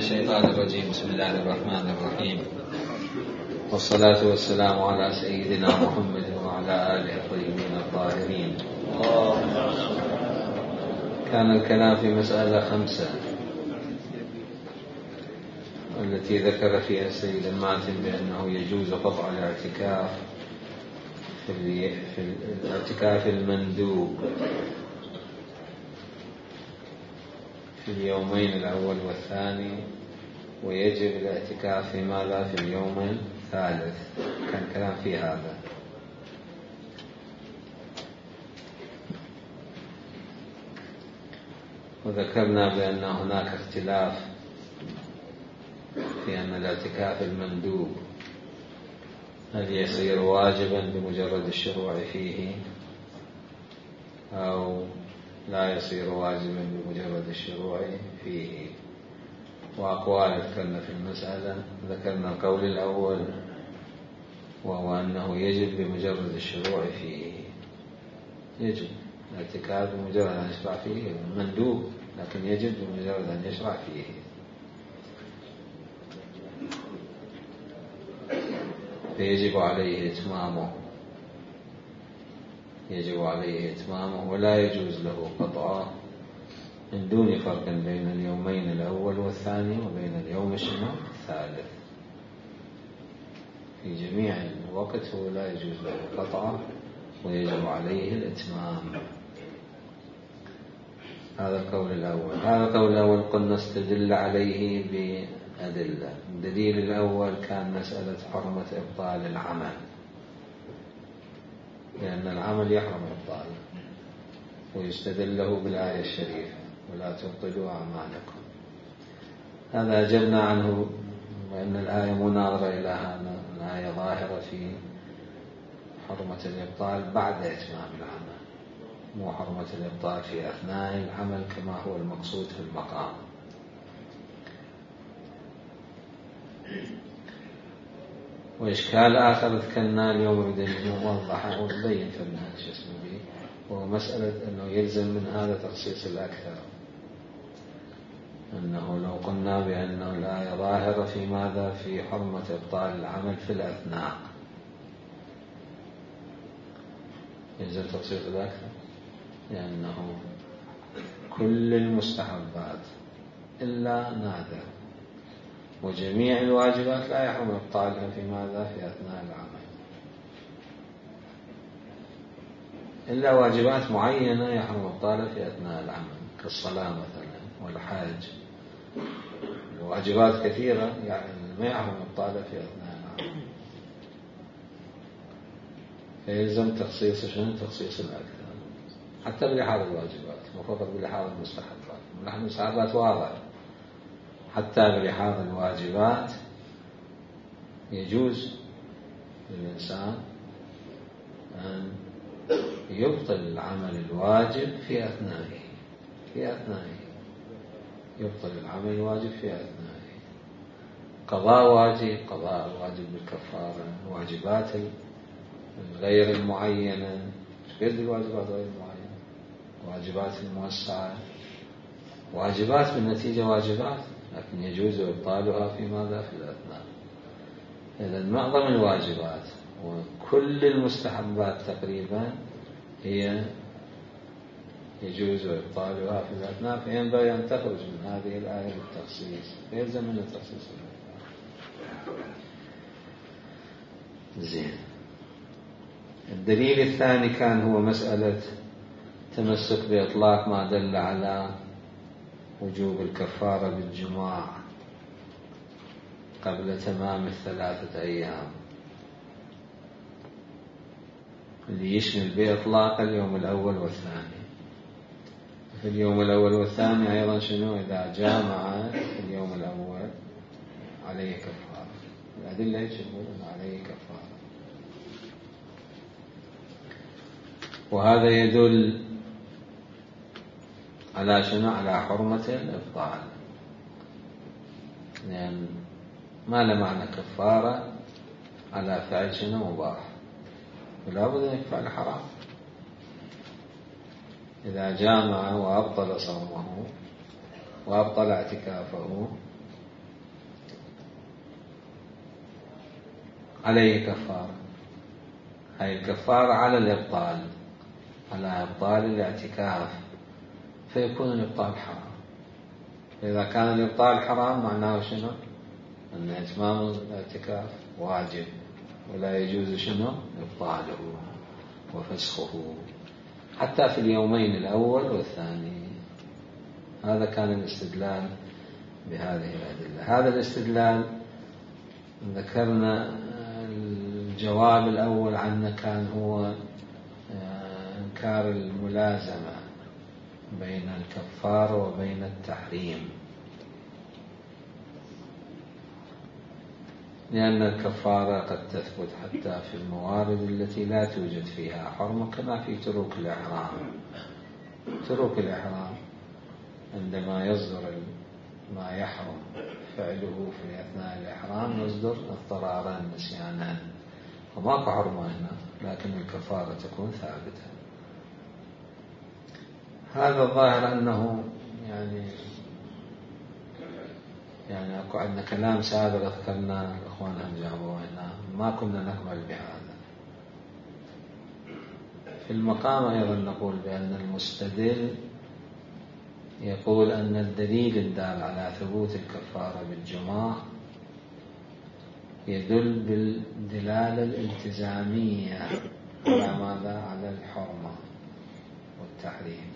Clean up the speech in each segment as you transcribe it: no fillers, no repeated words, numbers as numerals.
الشيطان الرجيم. بسم الله الرحمن الرحيم، والصلاة والسلام على سيدنا محمد وعلى آله الطيبين الطاهرين. كان الكلام في مسألة 5 التي ذكر فيها السيد الماتن بأنه يجوز قطع الاعتكاف في الاعتكاف المندوب في اليومين الأول والثاني، ويجب الاعتكاف في ماذا في اليوم الثالث. كان كلام في هذا. وذكرنا بأن هناك اختلاف في أن الاعتكاف المندوب هل يصير واجبا بمجرد الشروع فيه أو لا يصير واجبا بمجرد الشروع فيه. وأقوال ذكرنا في المسألة. ذكرنا القول الأول وهو أنه يجب بمجرد الشروع فيه، يجب الاعتكاف بمجرد أن يشرع فيه مندوب، لكن يجب بمجرد أن يشرع فيه. فيجب عليه إتمامه، يجب عليه إتمامه، ولا يجوز له قطعه من دون فرق بين اليومين الأول والثاني وبين اليوم الثالث. في جميع الوقت هو لا يجوز له قطعه ويجب عليه الإتمام. هذا القول الأول. هذا القول الأول قلنا استدل عليه بأدلة. الدليل الأول كان مسألة حرمة إبطال العمل، لأن العمل يحرم إبطاله، ويستدل له بالآية الشريفة ولا تبطلوا أعمالكم. هذا أجبنا عنه وأن الآية مناظرة إلى هذا. الآية ظاهرة في حرمة الإبطال بعد إتمام العمل، مو حرمة الإبطال في أثناء العمل كما هو المقصود في المقام. وإشكال آخر ذكرنا اليوم نوضحه ونبين في شو اسمه به، وهو مسألة أنه يلزم من هذا تخصيص الأكثر. أنه لو قلنا بأنه الآية ظاهرة في ماذا؟ في حرمة إبطال العمل في الأثناء، يلزم تخصيص الأكثر، لأنه كل المستحبات إلا نادر وجميع الواجبات لا يحرم إبطالها في ماذا؟ في أثناء العمل، إلا واجبات معينة يحرم إبطالها في أثناء العمل، كالصلاة مثلا والحج. الواجبات كثيرة يعني ما يحرم إبطالها في أثناء العمل. فيلزم تخصيص شنو؟ تخصيص الأكثر، حتى بلحاظ الواجبات، وفقط بلحاظ المستحبات. المستحبات واضح، حتى بلحاظ الواجبات يجوز للإنسان أن يبطل العمل الواجب في أثنائه، يبطل العمل الواجب في أثنائه. قضاء واجب، قضاء الواجب بالكفارة، الواجبات غير المعينة، غير الواجبات غير المعينة، واجبات الموسعة، واجبات بالنتيجة واجبات، لكن يجوز إبطالها في ماذا؟ في الأثناء. إذن معظم الواجبات وكل المستحبات تقريبا هي يجوز إبطالها في الأثناء، فينبغي أن تخرج من هذه الآية بالتخصيص، فيلزم من التخصيص. زين. الدليل الثاني كان هو مسألة تمسك بإطلاق ما دل على وجوب الكفارة بالجماع قبل تمام 3 أيام، اللي يشمل بإطلاق اليوم الأول والثاني. في اليوم الأول والثاني أيضا شنو؟ إذا جامع في اليوم الأول عليه كفارة. الأدلة يقولون عليه كفارة، وهذا يدل على شنو؟ على حرمة الإبطال، لأن ما له معنى كفارة على فعل شنو؟ مباح، ولا بد أن يفعل حرام. إذا جامع وأبطل صومه وأبطل اعتكافه عليه كفارة. هاي الكفارة على الإبطال، على إبطال الاعتكاف، فيكون الإبطال حرام. فإذا كان الإبطال حرام معناه شنو؟ أن إتمام الاعتكاف واجب ولا يجوز شنو؟ إبطاله وفسخه حتى في اليومين الأول والثاني. هذا كان الاستدلال بهذه الأدلة. هذا الاستدلال ذكرنا الجواب الأول عنه كان هو إنكار الملازمة بين الكفارة وبين التحريم، لأن الكفارة قد تثبت حتى في الموارد التي لا توجد فيها حرمة، كما في تروك الإحرام. تروك الإحرام عندما يصدر ما يحرم فعله في أثناء الإحرام يصدر اضطرارا نسيانا، وماكو حرمة هنا، لكن الكفارة تكون ثابتة. هذا الظاهر أنه يعني أكو عندنا كلام سابق ذكرنا الإخوان هم جابوه هنا، ما كنا نقبل بهذا. في المقام أيضا نقول بأن المستدل يقول أن الدليل الدال على ثبوت الكفارة بالجماع يدل بالدلالة الالتزامية على ماذا؟ على الحرمة والتحريم.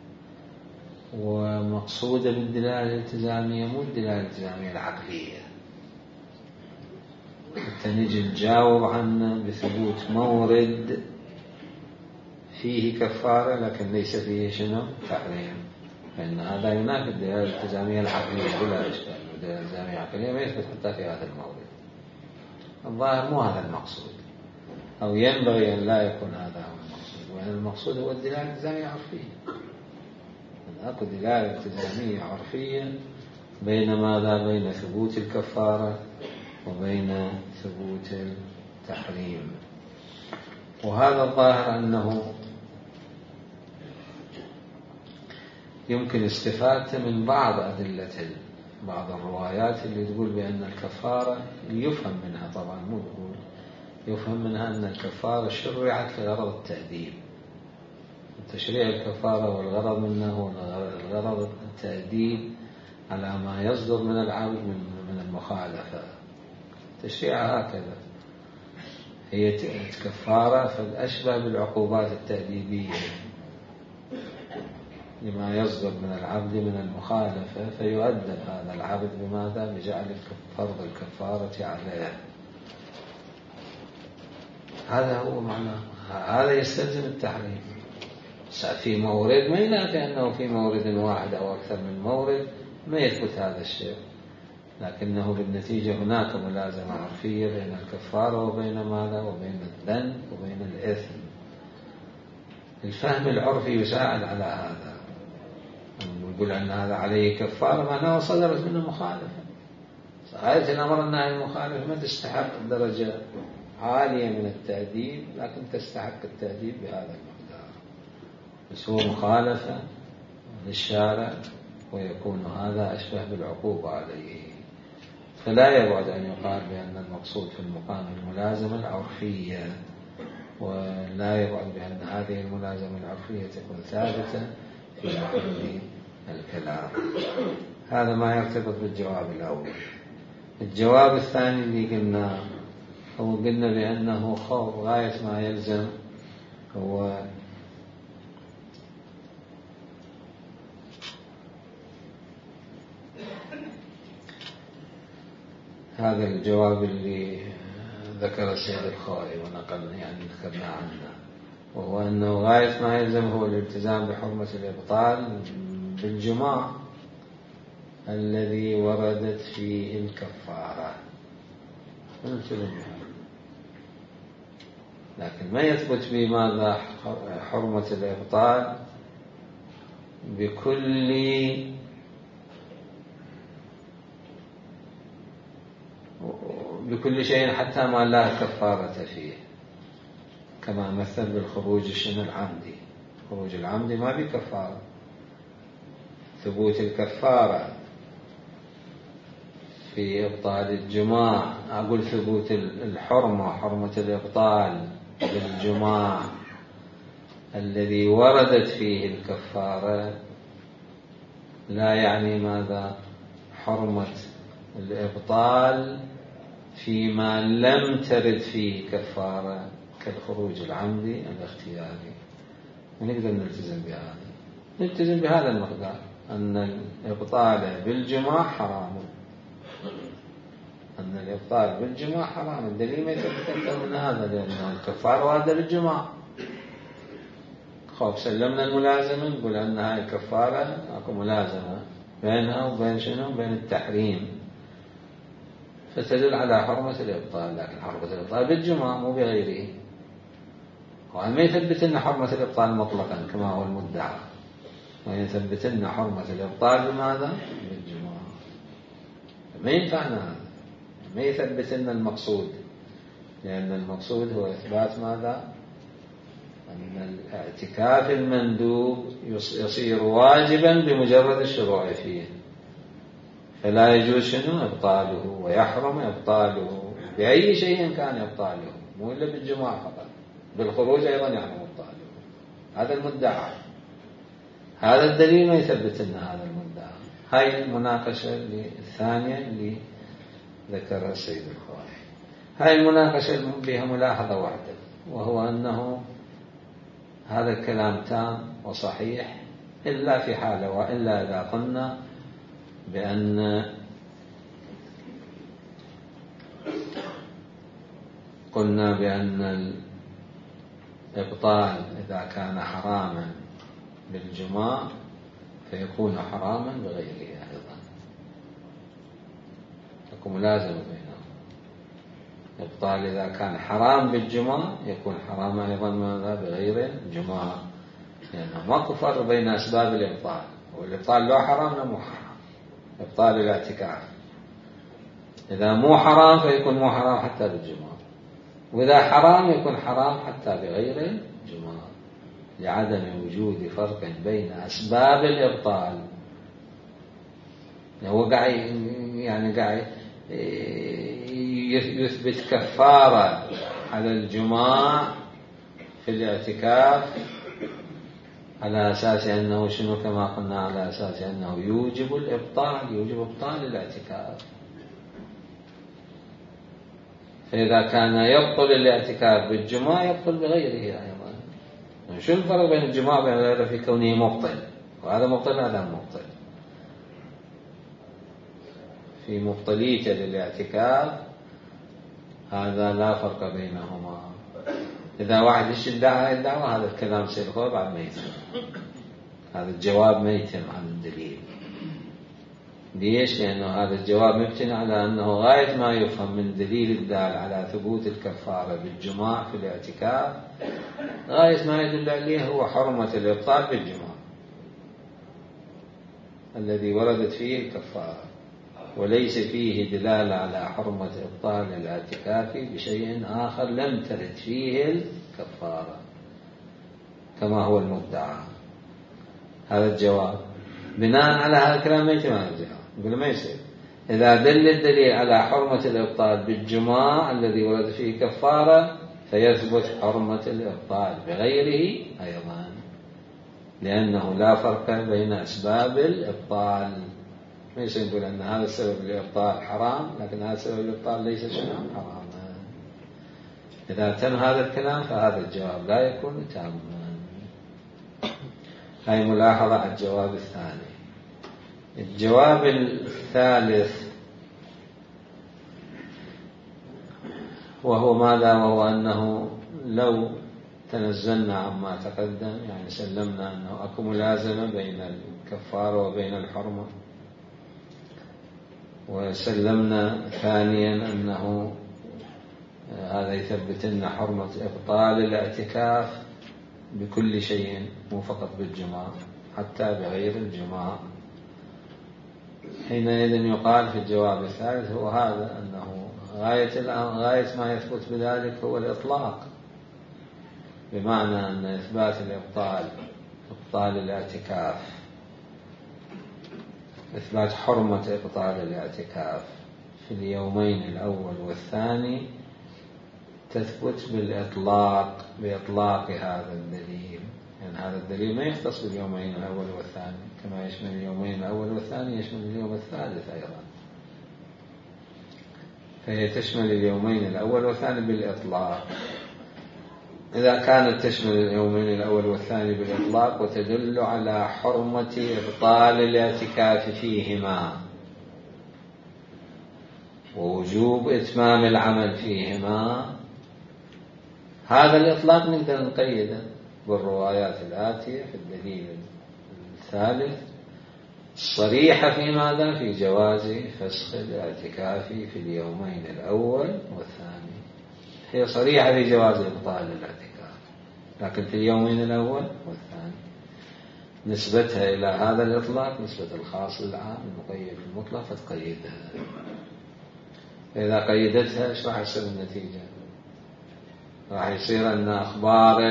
ومقصودة بالدلالة الالتزامية مو الدلالة الالتزامية العقلية، حتى نجي نجاوب عنه بثبوت مورد فيه كفارة لكن ليس فيه شنو؟ تحريم، فإن هذا ينافي الدلالة الالتزامية العقلية بلا إشكال. الدلالة الالتزامية العقلية ما يثبت حتى في هذا المورد. الظاهر مو هذا المقصود، أو ينبغي أن لا يكون هذا هو المقصود، وأن المقصود هو الدلالة الالتزامية العرفية. أكو دلالة التزامية عرفية بين ماذا؟ بين ثبوت الكفارة وبين ثبوت التحريم. وهذا الظاهر أنه يمكن استفادته من بعض الروايات اللي تقول بأن الكفارة يفهم منها، طبعا مو تقول، يفهم منها أن الكفارة شرعت لغرض التأديب. تشريع الكفارة والغرض منه هو الغرض التأديب على ما يصدر من العبد من المخالفة. تشريعها هكذا، هي كفارة فالأشبه بالعقوبات التأديبية لما يصدر من العبد من المخالفة، فيؤدب هذا العبد بماذا؟ بجعل فرض الكفارة عليه. هذا هو معناه، هذا يستلزم التحريم. في مورد ما ينافي أنه في مورد واحد أو أكثر من مورد ما يثبت هذا الشيء، لكنه بالنتيجة هناك ملازمة عرفية بين الكفارة وبين ماذا؟ وبين الذنب وبين الإثم. الفهم العرفي يساعد على هذا. نقول أن هذا عليه كفارة معناه صدرت منه مخالفة. آية الأمر أنها المخالفة ما تستحق درجة عالية من التأديب، لكن تستحق التأديب بهذا المقدار، بس هو مخالفة للشارع ويكون هذا أشبه بالعقوبة عليه. فلا يبعد أن يقال بأن المقصود في المقام الملازمة العرفية، ولا يبعد بأن هذه الملازمة العرفية تكون ثابتة في محل الكلام. هذا ما يرتبط بالجواب الأول. الجواب الثاني اللي قلنا هو قلنا بأنه خوف غاية ما يلزم هو هذا الجواب اللي ذكر السيد الخوئي ونقلنا ذكرنا عنه، وهو أنه غاية ما يلزم هو الالتزام بحرمة الإبطال بالجماع الذي وردت فيه الكفارة، لكن ما يثبت بماذا؟ حرمة الإبطال بكل شيء حتى ما لا كفارة فيه، كما مثل بالخروج العمدي. خروج العمدي ما بكفارة. ثبوت الكفارة في إبطال الجماع، أقول ثبوت الحرمة، حرمة الإبطال بالجماع الذي وردت فيه الكفارة، لا يعني ماذا؟ حرمة الإبطال فيما لم ترد فيه كفارة كالخروج العمدي الاختياري. ونقدر نلتزم بهذا، نلتزم بهذا المقدار، أن الإبطال بالجماع حرام، أن الإبطال بالجماع حرام. الدليل ما يثبت أكثر من هذا، لأن الكفارة واردة بالجماع. خوف سلمنا الملازمة، نقول أن هاي الكفارة أكو ملازمة بينها وبين شنو؟ بين التحريم، فتدل على حرمة الإبطال. لكن حرمة الإبطال بالجماع مو بغيره، وأن ما يثبت لنا حرمة الإبطال مطلقا كما هو المدعى، وأن يثبت لنا حرمة الإبطال بماذا؟ بالجماع. ما ينفعنا هذا، ما يثبت لنا المقصود، لأن المقصود هو إثبات ماذا؟ أن الاعتكاف المندوب يصير واجبا بمجرد الشروع فيه، فلا يجوز شنو؟ إبطاله، ويحرم إبطاله بأي شيء كان إبطاله، مو إلا بالجماع فقط، بالخروج أيضا يحرم إبطاله. هذا المدعى، هذا الدليل ما يثبت لنا هذا المدعى. هاي المناقشة الثانية اللي ذكرها السيد الخوائي. هاي المناقشة بها ملاحظة واحدة، وهو أنه هذا الكلام تام وصحيح إلا في حالة، وإلا إذا قلنا بأن الإبطال إذا كان حراما بالجماع فيكون حراما بغيره أيضا، تكون ملازمة بينهم. الإبطال إذا كان حرام بالجماع يكون حراما أيضا بغير الجماع، لأنه ماكو فرق بين أسباب الإبطال، والإبطال لا حرام لا مو حرام. إبطال الاعتكاف إذا مو حرام فيكون مو حرام حتى بالجماع، وإذا حرام يكون حرام حتى بغير الجماع، لعدم وجود فرق بين أسباب الإبطال. هو قاعد يثبت كفارة على الجماع في الاعتكاف على أساس أنه شنو؟ كما قلنا على أساس أنه يوجب الإبطال، يوجب إبطال الاعتكاف. فإذا كان يبطل الاعتكاف بالجماع يبطل بغيره أيضا. شو الفرق بين الجماع وبين غيره في كونه مبطل؟ وهذا مبطل هذا مبطل. في مبطليته للاعتكاف هذا لا فرق بينهما. إذا واحد ادعى الدعوة هذا الكلام سيدخل بعد ما يتم، هذا الجواب ما يتم عن الدليل. ليش؟ لأنه هذا الجواب مبتني على أنه غاية ما يفهم من دليل الدال على ثبوت الكفارة بالجماع في الاعتكاف، غاية ما يدل عليه هو حرمة الإبطال بالجماع الذي وردت فيه الكفارة، وليس فيه دلالة على حرمة إبطال الاعتكاف بشيء آخر لم ترد فيه الكفارة كما هو المدعى. هذا الجواب بناء على هذا الكلام ما يتم الجواب، يقول ما يصير. إذا دل الدليل على حرمة الإبطال بالجماع الذي ورد فيه كفارة فيثبت حرمة الإبطال بغيره أيضا، لأنه لا فرق بين أسباب الإبطال. ما يصير نقول أن هذا السبب الإبطال حرام لكن هذا السبب الإبطال ليس شنو؟ حرام. إذا تم هذا الكلام فهذا الجواب لا يكون تاما. هاي ملاحظة على الجواب الثاني. الجواب الثالث وهو ماذا؟ وهو أنه لو تنزلنا عما تقدم، يعني سلمنا أنه أكو ملازمة بين الكفارة وبين الحرمة، وسلمنا ثانيا أنه هذا يثبت لنا حرمة إبطال الاعتكاف بكل شيء مو فقط بالجماع حتى بغير الجماع. حينئذ يقال في الجواب الثالث هو هذا، أنه غاية ما يثبت بذلك هو الإطلاق، بمعنى أن إثبات الإبطال، إبطال الاعتكاف، إثبات حرمة إبطال الاعتكاف في اليومين الأول والثاني تثبت بإطلاق هذا الدليل، يعني هذا الدليل ما يختص باليومين الأول والثاني، كما يشمل اليومين الأول والثاني يشمل اليوم الثالث أيضا، فهي تشمل اليومين الأول والثاني بالإطلاق. إذا كانت تشمل اليومين الأول والثاني بالإطلاق وتدل على حرمة إبطال الاعتكاف فيهما ووجوب إتمام العمل فيهما، هذا الإطلاق نقدر نقيده بالروايات الآتية في الدليل الثالث الصريحة في ماذا؟ في جواز فسخ الاعتكاف في اليومين الأول والثاني، هي صريحة في جواز إبطال الاعتكاف، لكن في اليومين الأول والثاني نسبتها إلى هذا الإطلاق نسبة الخاص للعام، المقيد المطلق فتقيدها. إذا قيدتها إيش راح يصير النتيجة؟ راح يصير أن أخبار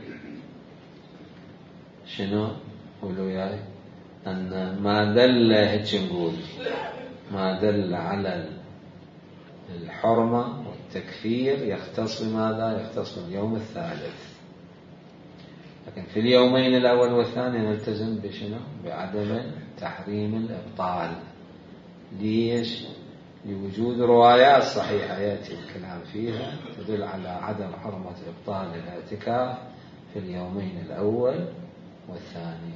شنو؟ قولوا ياي أن ما دل هيك نقول ما دل على الحرمة والتكفير يختص بماذا؟ يختص باليوم الثالث، لكن في اليومين الأول والثاني نلتزم بشنو؟ بعدم تحريم الإبطال. ليش؟ لوجود روايات صحيحة يأتي الكلام فيها تدل على عدم حرمة إبطال الاعتكاف في اليومين الأول والثاني،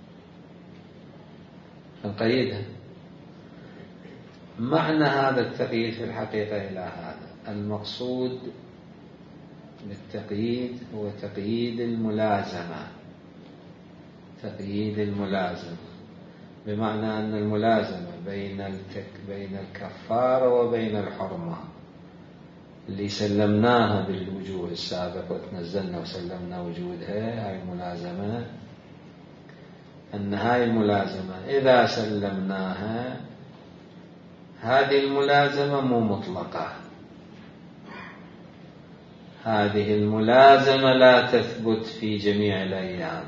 فنقيدها. معنى هذا التقييد في الحقيقة إلى هذا، المقصود بالتقييد هو تقييد الملازمة، تقييد الملازمة بمعنى أن الملازمة بين الكفارة وبين الحرمة اللي سلمناها بالوجوه السابق وتنزلنا وسلمنا وجودها، هاي الملازمة، أن هاي الملازمة إذا سلمناها هذه الملازمة مو مطلقة، هذه الملازمة لا تثبت في جميع الأيام،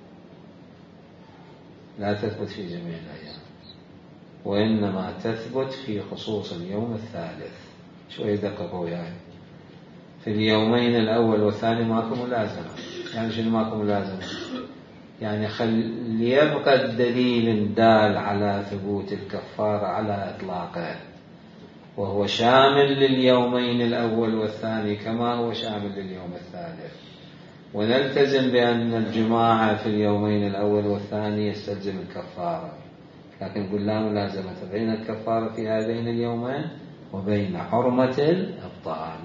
لا تثبت في جميع الأيام، وإنما تثبت في خصوص اليوم الثالث. شوي دققوا يعني في اليومين الأول والثاني ماكو ملازمة. يعني شنو ماكو ملازمة؟ يعني ليبقى الدليل دال على ثبوت الكفارة على إطلاقه، وهو شامل لليومين الأول والثاني كما هو شامل لليوم الثالث، ونلتزم بأن الجماعة في اليومين الأول والثاني يستلزم الكفارة، لكن نقول لا ملازمة بين الكفارة في هذين اليومين وبين حرمة الإبطال.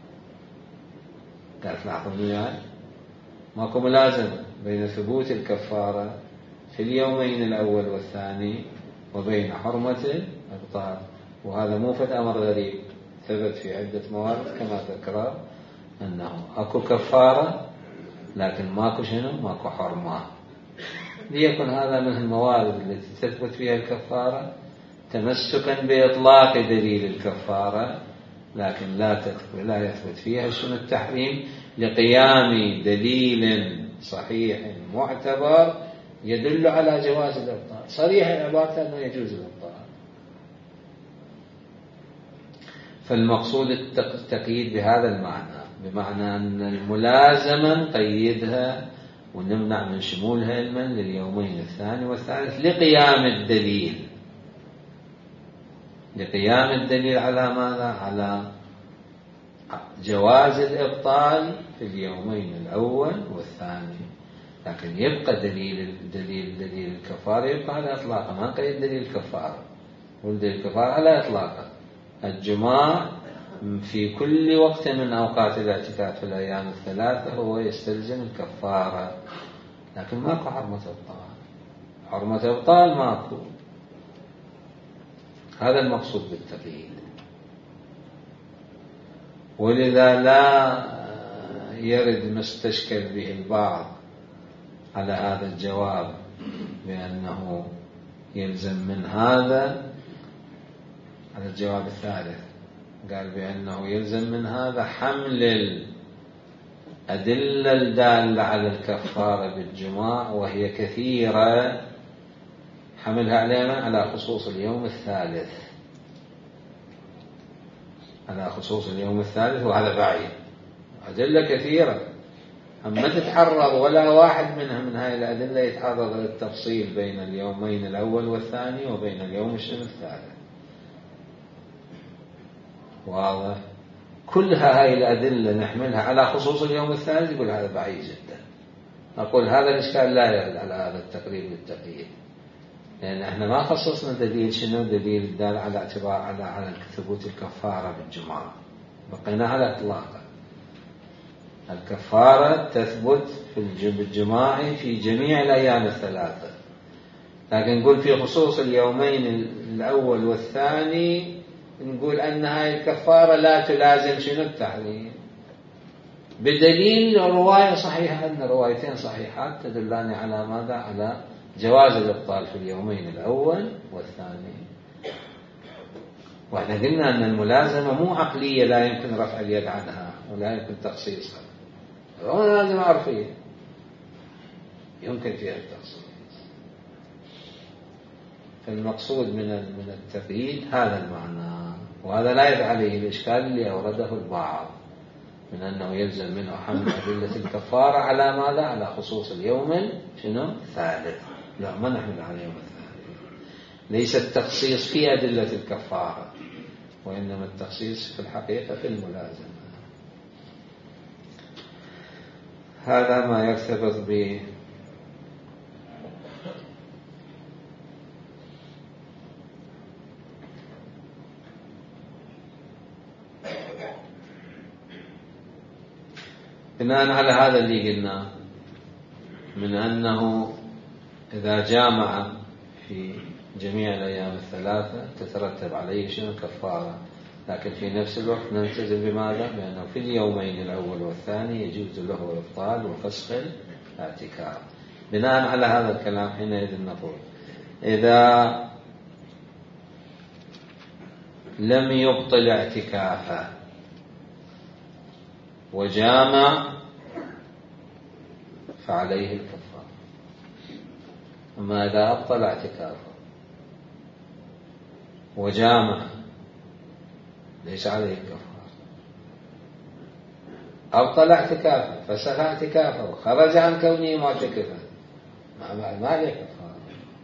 قالت لاحظوا يعني ماكو ملازمة بين ثبوت الكفارة في اليومين الأول والثاني وبين حرمة الإبطال، وهذا مو فد أمر غريب، ثبت في عدة موارد كما ذكر أنه أكو كفارة لكن ماكو شنو؟ ماكو حرمة. ليكن هذا من الموارد التي تثبت فيها الكفارة تمسكا بإطلاق دليل الكفارة، لكن لا يثبت فيها شنو التحريم لقيام دليل صحيح معتبر يدل على جواز الإبطال، صريح عبارته أنه يجوز الإبطال. فالمقصود التقييد بهذا المعنى، بمعنى أن الملازمة نقيدها ونمنع من شمولها علما لليومين الثاني والثالث لقيام الدليل، لقيام الدليل على ماذا؟ على جواز الإبطال في اليومين الأول والثاني، لكن يبقى دليل الكفارة يبقى على إطلاقه، ما نقيد دليل الكفارة، ودليل الكفارة على إطلاقه. الجماع في كل وقت من أوقات الاعتكاف في الأيام الثلاثة هو يستلزم الكفارة، لكن ماكو حرمة إبطال، حرمة إبطال ماكو. هذا المقصود بالتقييد. ولذا لا يرد ما استشكل به البعض على هذا الجواب بأنه يلزم من هذا، على الجواب الثالث قال بأنه يلزم من هذا حمل الأدلة الدالة على الكفارة بالجماع وهي كثيرة، حملها علينا على خصوص اليوم الثالث، على خصوص اليوم الثالث، وهذا بعيد. أدلة كثيرة، أما تتعرض ولا واحد منها من هاي الأدلة يتعرض للتفصيل بين اليومين الأول والثاني وبين اليوم الثالث. واضح؟ كلها هاي الأدلة نحملها على خصوص اليوم الثالث، يقول هذا بعيد جدا. أقول هذا الإشكال لا يرد على هذا التقريب للتقييد، لأن احنا ما خصصنا دليل. شنو دليل الدال على اعتبار على ثبوت الكفارة بالجماعة؟ بقينا على إطلاقه. الكفارة تثبت بالجماع في جميع الأيام الثلاثة، لكن نقول في خصوص اليومين الأول والثاني نقول أن هاي الكفارة لا تلازم شنو التحريم، بدليل رواية صحيحة، أن روايتين صحيحات تدلان على ماذا؟ على جواز الإبطال في اليومين الأول والثاني. وإحنا قلنا أن الملازمة مو عقلية لا يمكن رفع اليد عنها ولا يمكن تخصيصها، لازم عرفية يمكن فيها التخصيص. فالمقصود من التقييد هذا المعنى، وهذا لا يدعى عليه الإشكال اللي أورده البعض من أنه يلزم منه حمل أدلة الكفارة على ماذا؟ على خصوص اليوم الثالث. لا، ما نحمل على اليوم الثالث. ليس التخصيص في أدلة الكفارة، وإنما التخصيص في الحقيقة في الملازمة. هذا ما يرتبط به بناء على هذا اللي قلنا من أنه إذا جامع في جميع الأيام الثلاثة تترتب عليه شنو؟ كفارة. لكن في نفس الوقت نلتزم بماذا؟ بأنه في اليومين الأول والثاني يجوز له الإبطال وفسخ الاعتكاف. بناء على هذا الكلام حينئذ نقول إذا لم يبطل اعتكافه وجامع فعليه الكفارة. أما إذا أبطل اعتكافه وجامع ليس عليه الكفارة. أبطل اعتكافه، فسخ اعتكافه، خرج عن كونه معتكفا، ما عليه كفارة.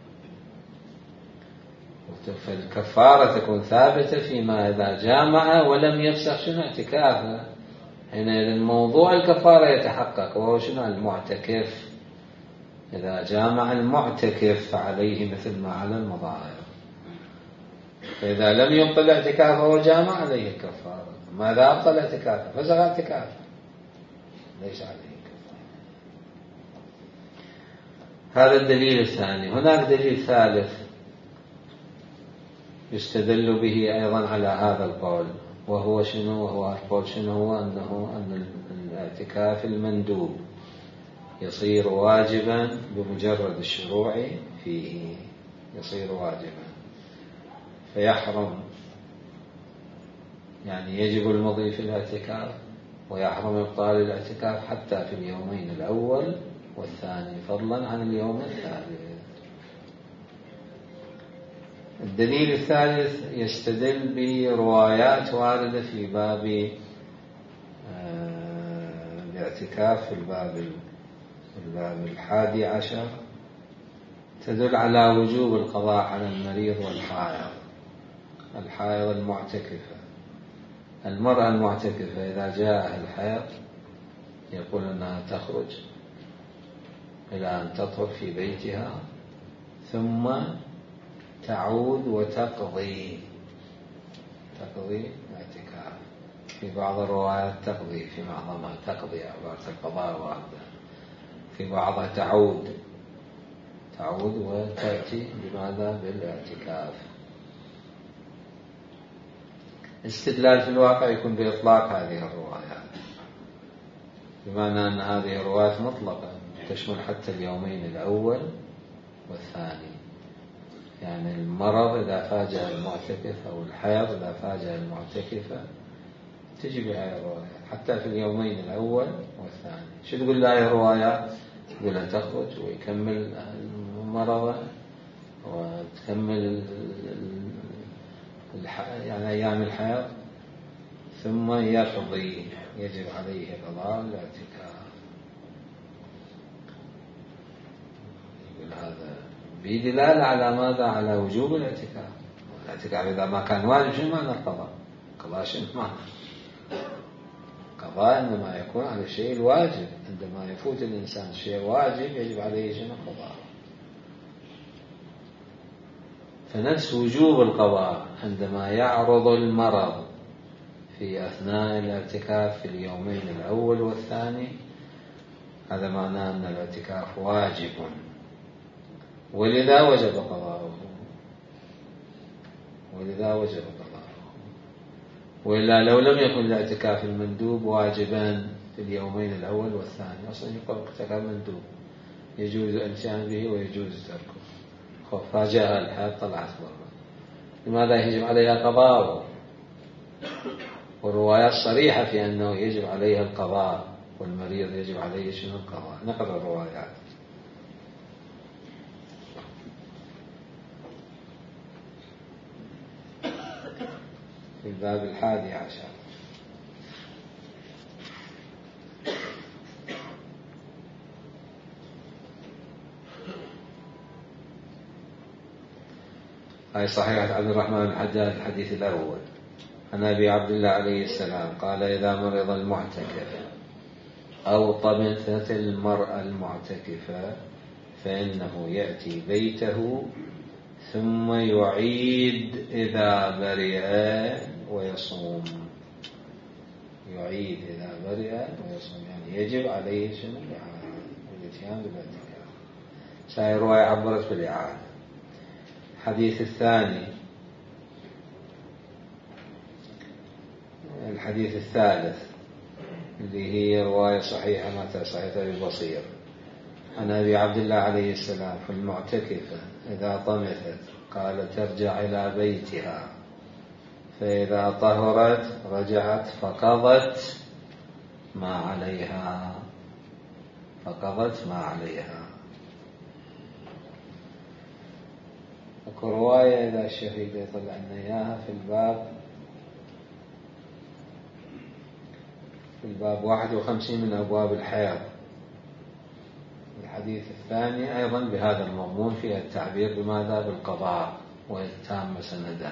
فالكفارة تكون ثابتة فيما إذا جامع ولم يفسخ شنو؟ اعتكافه. حينئذ موضوع الكفارة يتحقق، وهو شنو؟ المعتكف. إذا جامع المعتكف فعليه مثل ما على المظاهر. فإذا لم يبطل اعتكافه وجامع عليه الكفارة. ماذا أبطل اعتكافه؟ فسخ اعتكافه، ليس عليه الكفارة. هذا الدليل الثاني. هناك دليل ثالث يستدل به أيضا على هذا القول، وهو شنو؟ وهو القول شنو؟ هو أن الاعتكاف المندوب يصير واجبا بمجرد الشروع فيه، يصير واجبا فيحرم، يعني يجب المضي في الاعتكاف ويحرم إبطال الاعتكاف حتى في اليومين الأول والثاني، فضلا عن اليوم الثالث. الدليل الثالث يستدل بروايات واردة في باب الاعتكاف، في الباب 11، تدل على وجوب القضاء على المريض والحائض. الحائض المعتكفة، المرأة المعتكفة إذا جاء الحيض يقول أنها تخرج إلى أن تطهر في بيتها ثم تعود وتقضي الاعتكاف. في بعض الروايات تقضي، في معظمها تقضي، عبارة القضاء واحدة. في بعضها تعود وتأتي بماذا؟ بالاعتكاف. استدلال في الواقع يكون بإطلاق هذه الروايات، بمعنى أن هذه الروايات مطلقة تشمل حتى اليومين الأول والثاني. يعني المرض إذا فاجأ المعتكف أو الحيض إذا فاجأ المعتكفة تجي بهذه الروايات حتى في اليومين الأول والثاني. شو تقول هذه الروايات؟ تقول أن تخرج ويكمل المرض وتكمل يعني أيام الحيض ثم يقضي، يجب عليه قضاء الاعتكاف. يقول هذا بدلالة على ماذا؟ على وجوب الاعتكاف. الاعتكاف إذا ما كان واجب شنو معنى القضاء؟ قضاء شنو معنى؟ قضاء إنما يكون على الشيء الواجب. عندما يفوت الإنسان شيء واجب يجب عليه شنو؟ قضاء. فنفس وجوب القضاء عندما يعرض المرض في أثناء الاعتكاف في اليومين الأول والثاني، هذا معناه أن الاعتكاف واجب، ولذا وجب قضاؤه، ولذا وجب قضاؤه. وإلا لو لم يكن الاعتكاف المندوب واجبا في اليومين الأول والثاني، أصلا يقول اعتكاف مندوب يجوز الاتيان به ويجوز تركه، فجاء الحال طلعت برا، لماذا يجب عليها قضاؤه؟ والروايات صريحة في أنه يجب عليها القضاء، والمريض يجب عليه شنو؟ القضاء. نقرأ الروايات. في الباب 11. هاي صحيحة عبد الرحمن بن حجاج الحديث الأول عن أبي عبد الله عليه السلام قال: إذا مرض المعتكف أو طمثت المرأة المعتكفة فإنه يأتي بيته ثم يعيد إذا برئ ويصوم. يعيد إذا برئ ويصوم، يعني يجب عليه شنو؟ الاتيان بالاعتكاف. سائر رواية عبرت بالإعادة. الحديث الثاني، الحديث الثالث اللي هي رواية صحيحة متى صحيحة أبي بصير عن أبي عبد الله عليه السلام: في المعتكفة إذا طمثت قال ترجع إلى بيتها، فإذا طهرت رجعت فقضت ما عليها، فقضت ما عليها. رواية إذا الشهيد يطلع لنا إياها في الباب 51 من أبواب الحيض. الحديث الثاني أيضا بهذا المضمون، فيها التعبير بماذا؟ بالقضاء، والتام سندا.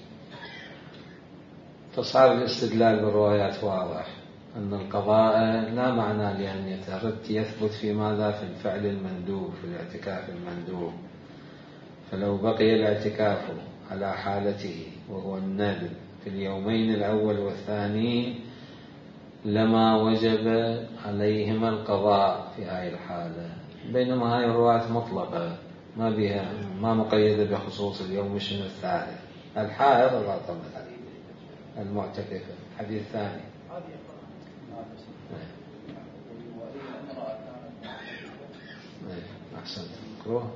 فصار الاستدلال بالروايات واضح أن القضاء لا معنى لأن يثبت في ماذا؟ في الفعل المندوب، في الاعتكاف المندوب. فلو بقي الاعتكاف على حالته وهو الندب في اليومين الأول والثاني لما وجب عليهما القضاء في هذه الحالة. بينما هذه الروايات مطلقة ما بها، ما مقيدة بخصوص اليوم الشن الثالث. الحائض الله طمث المعتكفة. الحديث الثاني أحسنت مكروه،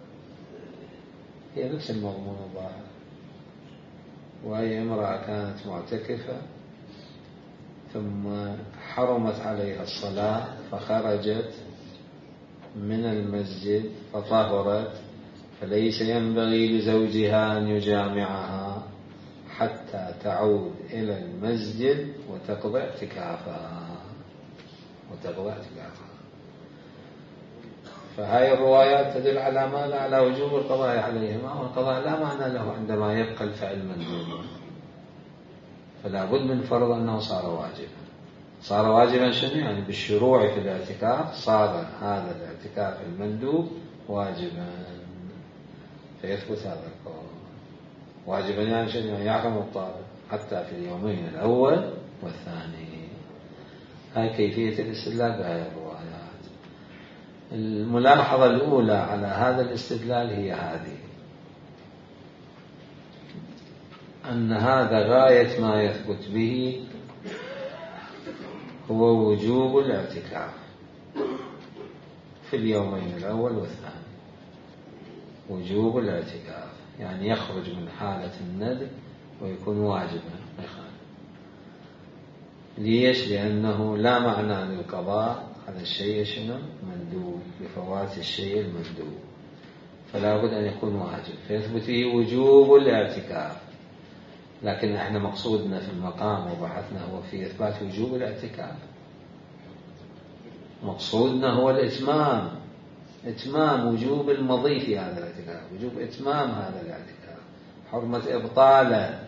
هي نفس المضمون الظاهر. وهي امرأة كانت معتكفة ثم حرمت عليها الصلاة فخرجت من المسجد فطهرت، فليس ينبغي لزوجها أن يجامعها حتى تعود إلى المسجد وتقضي اعتكافها. فهذه الروايات تدل على ماذا؟ على وجوب القضاء عليهما، والقضاء لا معنى له عندما يبقى الفعل مندوبا، فلا بد من فرض أنه صار واجبا شنو؟ يعني بالشروع في الاعتكاف صار هذا الاعتكاف المندوب واجبا، فيثبت هذا القول. واجبا يعني شنو؟ يعني يعقم الطالب حتى في اليومين الأول والثاني. هاي كيفية الاستدلال بهذه الروايات. الملاحظة الأولى على هذا الاستدلال هي هذه: أن هذا غاية ما يثبت به هو وجوب الاعتكاف في اليومين الأول والثاني. وجوب الاعتكاف يعني يخرج من حالة الندب ويكون واجبا. ليش؟ لأنه لا معنى للقضاء على الشيء شنو؟ مندوب، بفوات الشيء المندوب، فلا بد أن يكون واجب، فيثبت فيه وجوب الاعتكاف. لكن احنا مقصودنا في المقام وبحثنا هو في إثبات وجوب الاعتكاف. مقصودنا هو الإتمام، إتمام وجوب المضي في هذا الاعتكاف، وجوب إتمام هذا الاعتكاف، حرمة إبطاله.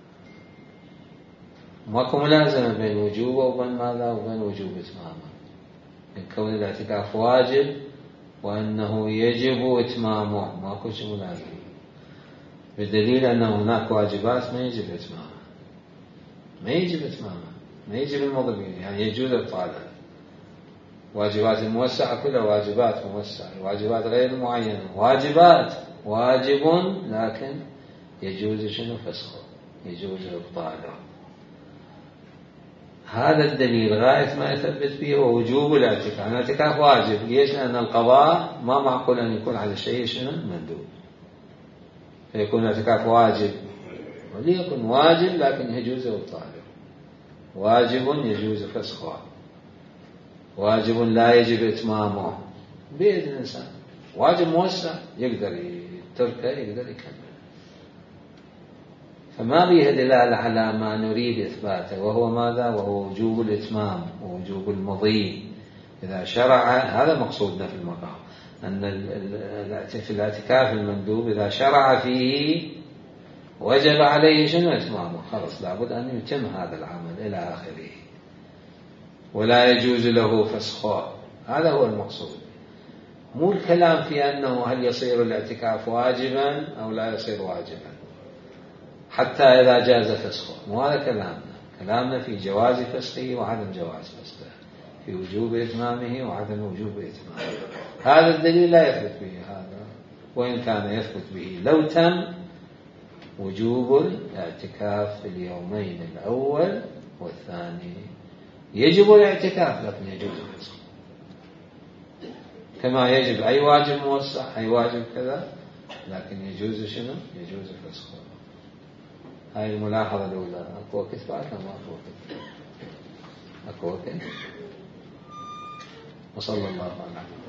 ماكو ملازمة بين وجوبه وبين ماذا وبين وجوب إتمامه، من كون الاعتكاف واجب وأنه يجب إتمامه ماكو شيء ملازمة، بدليل أن هناك واجبات ما يجب إتمامها، ما يجب المضي، يعني يجوز إبطالها. واجبات الموسعة كلها واجبات موسعة، واجبات غير معينة واجبات، واجب لكن يجوز شنو فسخه، يجوز إبطاله. هذا الدليل غاية ما يثبت به هو وجوب الاعتكاف. الاعتكاف واجب، ليش؟ لأن القضاء ما معقول أن يكون على الشيء شنو مندوب، فيكون الاعتكاف واجب، وليكن واجب لكن يجوز إبطاله، واجب يجوز فسخه، واجب لا يجب إتمامه بيد الإنسان، واجب موسع يقدر يتركه يقدر يكمل. فما به دلالة على ما نريد إثباته، وهو ماذا؟ وهو وجوب الإتمام ووجوب المضي إذا شرع. هذا مقصودنا في المقام، أن في الاعتكاف المندوب إذا شرع فيه وجب عليه شنو إتمامه، خلص لابد أن يتم هذا العمل إلى آخره، ولا يجوز له فسخه. هذا هو المقصود، مو الكلام في أنه هل يصير الاعتكاف واجبا أو لا يصير واجبا حتى إذا جاز فسخه، مو هذا كلامنا في جواز فسخه وعدم جواز فسخه، في وجوب إتمامه وعدم وجوب إتمامه. هذا الدليل لا يثبت به هذا، وإن كان يثبت به لو تم وجوب الاعتكاف في اليومين الأول والثاني. يجب الاعتكاف لكن يجوز فسخه، كما يجب أي واجب موسع أي واجب كذا، لكن يجوز شنو؟ يجوز فسخه. هاي الملاحظة الأولى. أكو وقت بعد ما أكو وقت؟ أكو وقت. وصلى الله عليه وسلم.